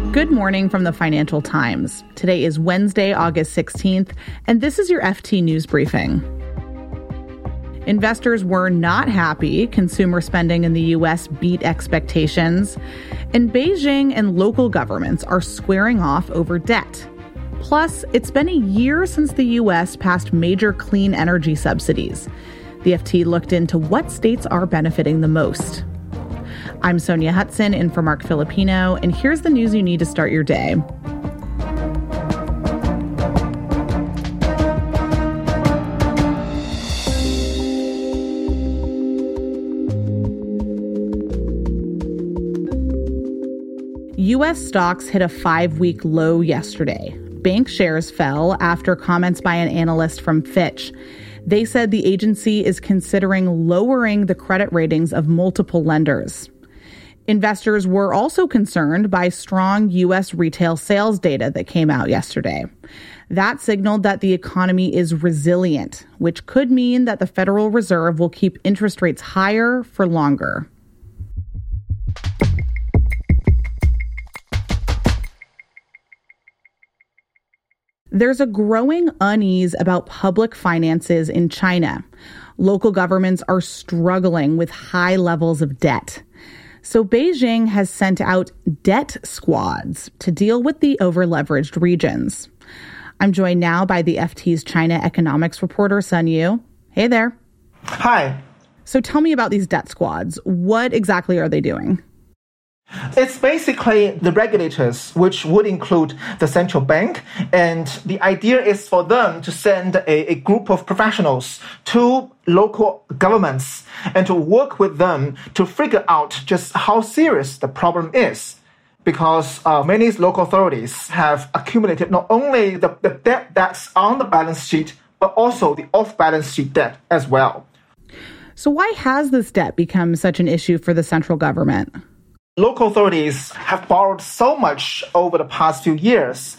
Good morning from the Financial Times. Today is Wednesday, August 16th, and this is your FT News Briefing. Investors were not happy. Consumer spending in the U.S. beat expectations. And Beijing and local governments are squaring off over debt. Plus, it's been a year since the U.S. passed major clean energy subsidies. The FT looked into what states are benefiting the most. I'm Sonia Hudson, in for Mark Filipino, and here's the news you need to start your day. U.S. stocks hit a 5-week low yesterday. Bank shares fell after comments by an analyst from Fitch. They said the agency is considering lowering the credit ratings of multiple lenders. Investors were also concerned by strong U.S. retail sales data that came out yesterday. That signaled that the economy is resilient, which could mean that the Federal Reserve will keep interest rates higher for longer. There's a growing unease about public finances in China. Local governments are struggling with high levels of debt. So Beijing has sent out debt squads to deal with the over-leveraged regions. I'm joined now by the FT's China economics reporter, Sun Yu. Hey there. Hi. So tell me about these debt squads. What exactly are they doing? It's basically the regulators, which would include the central bank, and the idea is for them to send a group of professionals to local governments and to work with them to figure out just how serious the problem is. Because many local authorities have accumulated not only the debt that's on the balance sheet, but also the off-balance sheet debt as well. So why has this debt become such an issue for the central government? Local authorities have borrowed so much over the past few years.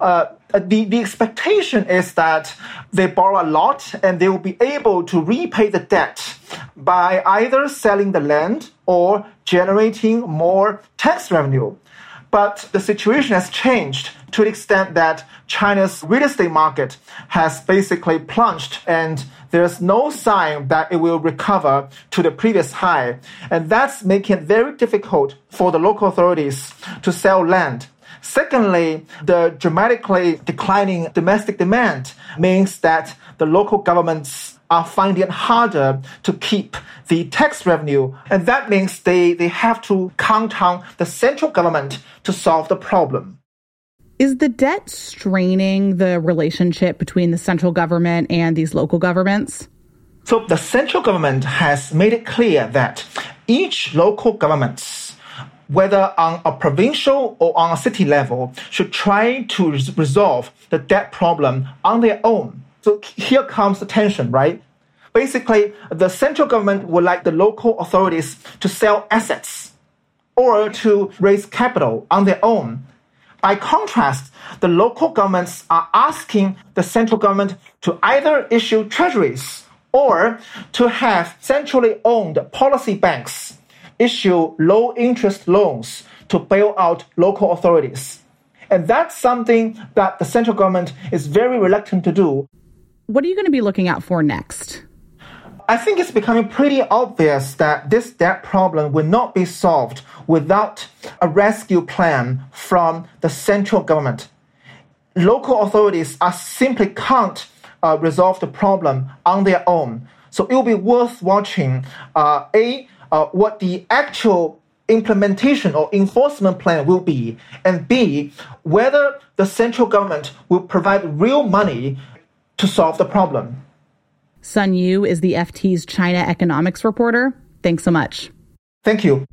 The expectation is that they borrow a lot and they will be able to repay the debt by either selling the land or generating more tax revenue. But the situation has changed to the extent that China's real estate market has basically plunged, and there's no sign that it will recover to the previous high. And that's making it very difficult for the local authorities to sell land. Secondly, the dramatically declining domestic demand means that the local governments are finding it harder to keep the tax revenue. And that means they have to count on the central government to solve the problem. Is the debt straining the relationship between the central government and these local governments? So the central government has made it clear that each local government, whether on a provincial or on a city level, should try to resolve the debt problem on their own. So here comes the tension, right? Basically, the central government would like the local authorities to sell assets or to raise capital on their own. By contrast, the local governments are asking the central government to either issue treasuries or to have centrally owned policy banks issue low-interest loans to bail out local authorities. And that's something that the central government is very reluctant to do. What are you going to be looking out for next? I think it's becoming pretty obvious that this debt problem will not be solved without a rescue plan from the central government. Local authorities simply can't resolve the problem on their own. So it will be worth watching, what the actual implementation or enforcement plan will be, and B, whether the central government will provide real money to solve the problem. Sun Yu is the FT's China economics reporter. Thanks so much. Thank you.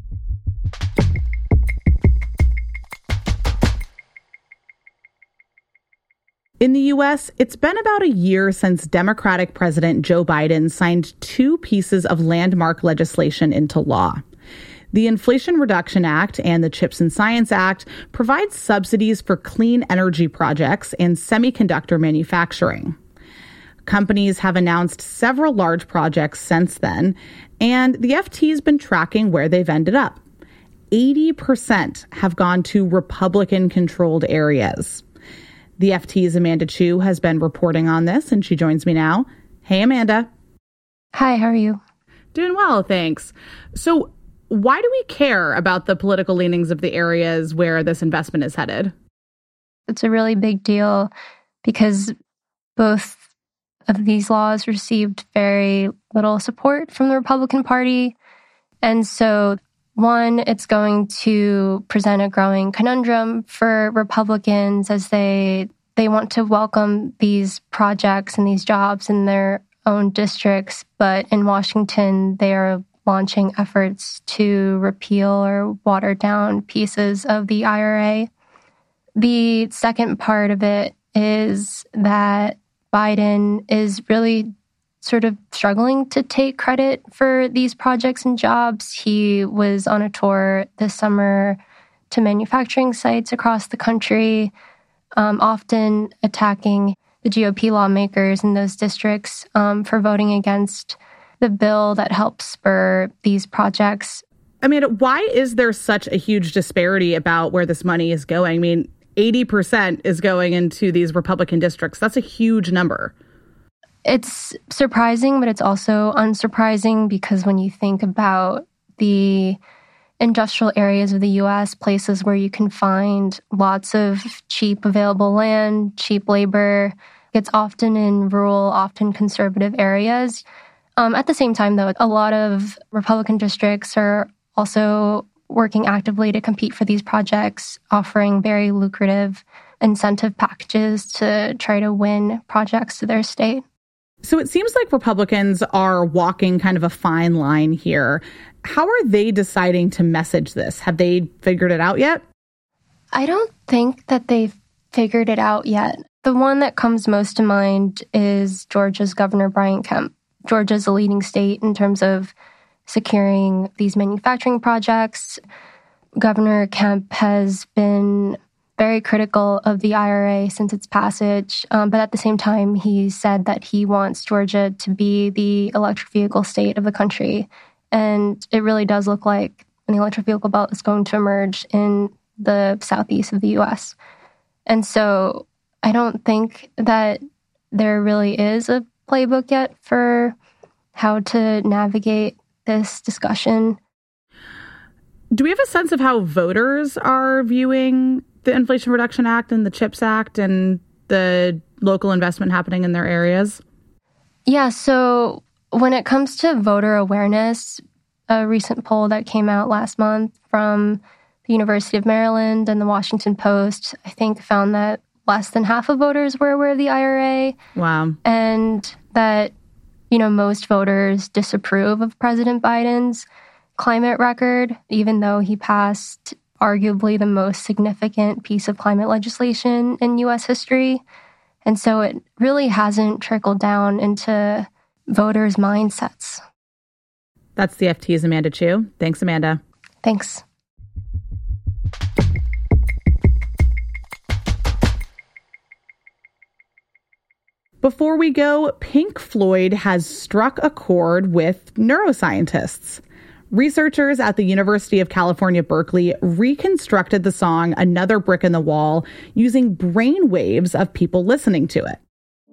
In the U.S., it's been about a year since Democratic President Joe Biden signed 2 pieces of landmark legislation into law. The Inflation Reduction Act and the CHIPS and Science Act provide subsidies for clean energy projects and semiconductor manufacturing. Companies have announced several large projects since then, and the FT's been tracking where they've ended up. 80% have gone to Republican-controlled areas. The FT's Amanda Chu has been reporting on this, and she joins me now. Hey, Amanda. Hi, how are you? Doing well, thanks. So why do we care about the political leanings of the areas where this investment is headed? It's a really big deal because both of these laws received very little support from the Republican Party. And so, one, it's going to present a growing conundrum for Republicans as they want to welcome these projects and these jobs in their own districts. But in Washington, they are launching efforts to repeal or water down pieces of the IRA. The second part of it is that Biden is really sort of struggling to take credit for these projects and jobs. He was on a tour this summer to manufacturing sites across the country, often attacking the GOP lawmakers in those districts for voting against the bill that helps spur these projects. I mean, why is there such a huge disparity about where this money is going? I mean, 80% is going into these Republican districts. That's a huge number. It's surprising, but it's also unsurprising because when you think about the industrial areas of the U.S., places where you can find lots of cheap available land, cheap labor, it's often in rural, often conservative areas. At the same time, though, a lot of Republican districts are also working actively to compete for these projects, offering very lucrative incentive packages to try to win projects to their state. So it seems like Republicans are walking kind of a fine line here. How are they deciding to message this? Have they figured it out yet? I don't think that they've figured it out yet. The one that comes most to mind is Georgia's Governor Brian Kemp. Georgia's a leading state in terms of securing these manufacturing projects. Governor Kemp has been very critical of the IRA since its passage, but at the same time, he said that he wants Georgia to be the electric vehicle state of the country. And it really does look like an electric vehicle belt is going to emerge in the southeast of the U.S. And so I don't think that there really is a playbook yet for how to navigate this discussion. Do we have a sense of how voters are viewing the Inflation Reduction Act and the CHIPS Act and the local investment happening in their areas? Yeah, so when it comes to voter awareness, a recent poll that came out last month from the University of Maryland and the Washington Post, I think found that less than half of voters were aware of the IRA. Wow. And that, most voters disapprove of President Biden's climate record, even though he passed arguably the most significant piece of climate legislation in U.S. history. And so it really hasn't trickled down into voters' mindsets. That's the FT's Amanda Chu. Thanks, Amanda. Thanks. Before we go, Pink Floyd has struck a chord with neuroscientists. Researchers at the University of California, Berkeley reconstructed the song Another Brick in the Wall using brain waves of people listening to it.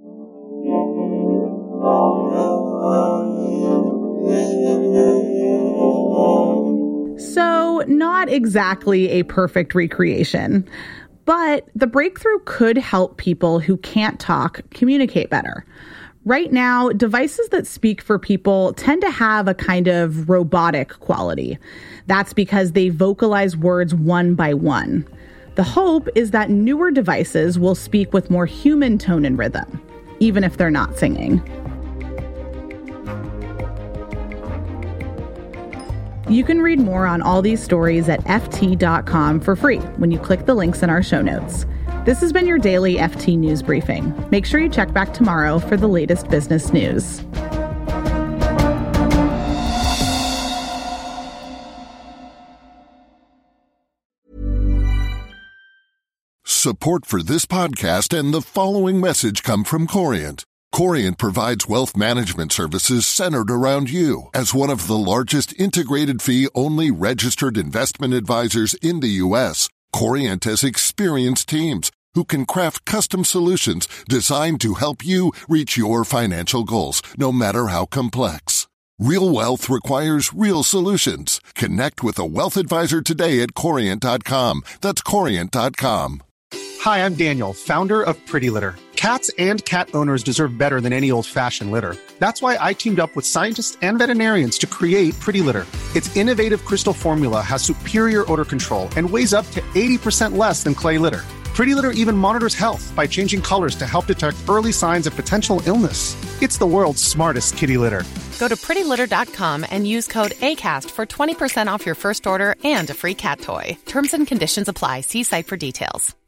So, not exactly a perfect recreation, but the breakthrough could help people who can't talk communicate better. Right now, devices that speak for people tend to have a kind of robotic quality. That's because they vocalize words one by one. The hope is that newer devices will speak with more human tone and rhythm, even if they're not singing. You can read more on all these stories at ft.com for free when you click the links in our show notes. This has been your daily FT News Briefing. Make sure you check back tomorrow for the latest business news. Support for this podcast and the following message come from Corient. Corient provides wealth management services centered around you. As one of the largest integrated fee-only registered investment advisors in the U.S., Corient has experienced teams who can craft custom solutions designed to help you reach your financial goals, no matter how complex. Real wealth requires real solutions. Connect with a wealth advisor today at Corient.com. That's Corient.com. Hi, I'm Daniel, founder of Pretty Litter. Cats and cat owners deserve better than any old-fashioned litter. That's why I teamed up with scientists and veterinarians to create Pretty Litter. Its innovative crystal formula has superior odor control and weighs up to 80% less than clay litter. Pretty Litter even monitors health by changing colors to help detect early signs of potential illness. It's the world's smartest kitty litter. Go to prettylitter.com and use code ACAST for 20% off your first order and a free cat toy. Terms and conditions apply. See site for details.